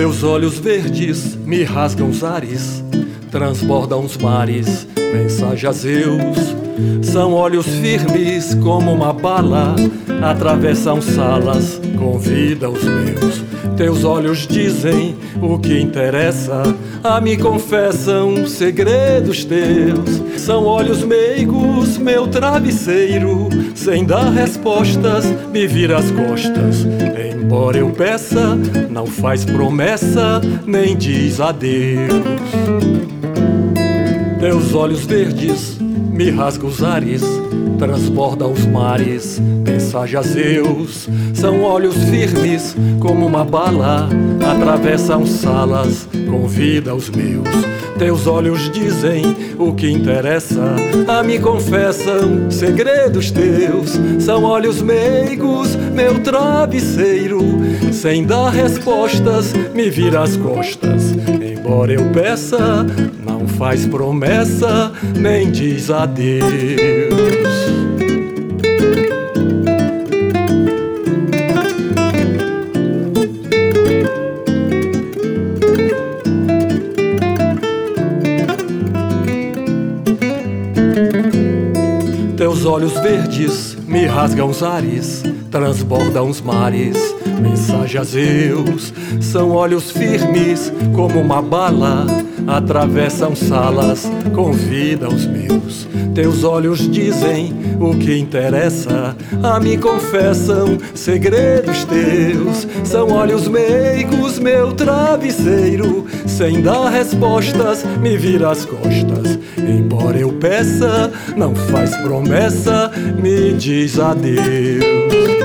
Teus olhos verdes me rasgam os ares, transbordam os mares, mensagem a Zeus. São olhos firmes como uma bala, atravessam salas, convida os meus. Teus olhos dizem o que interessa, a mim confessam segredos teus. São olhos meigos, meu travesseiro, sem dar respostas, me vira as costas. Embora eu peça, não faz promessa, nem diz adeus. Teus olhos verdes me rasgam os ares, transbordam os mares, mensagem a Zeus. São olhos firmes como uma bala, atravessam salas, convida os meus. Teus olhos dizem o que interessa, a mim confessam segredos teus. São olhos meigos, meu travesseiro, sem dar respostas, me vira as costas. Embora eu peça, não faz promessa, nem diz adeus. Teus olhos verdes me rasgam os ares, transbordam os mares, mensagem a Zeus. São olhos firmes como uma bala, atravessam salas, convida os meus. Teus olhos dizem o que interessa, a mim confessam segredos teus. São olhos meigos, meu travesseiro, sem dar respostas, me vira as costas. Embora eu peça, não faz promessa, me diz adeus.